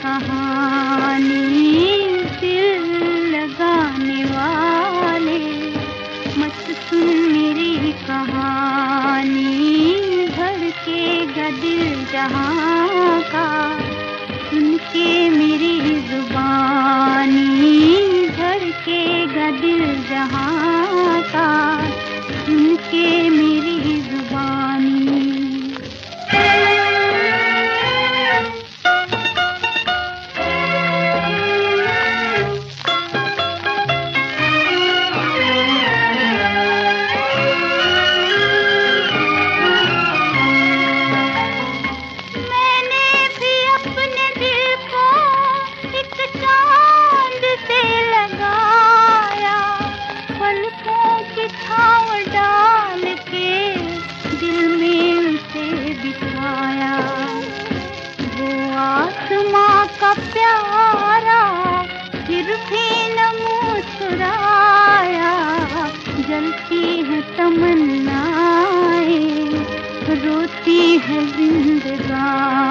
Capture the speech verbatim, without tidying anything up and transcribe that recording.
कहानी दिल लगाने वाले, मत सुन मेरी कहानी, धड़केगा दिल जहाँ का सुन के मेरी जुबानी, धड़केगा दिल जहाँ का सुन के मेरी जुबानी। का प्यारा फिर भी न मुस्कुराया, जलती है तमन्नाएं रोती है जिंदगानी।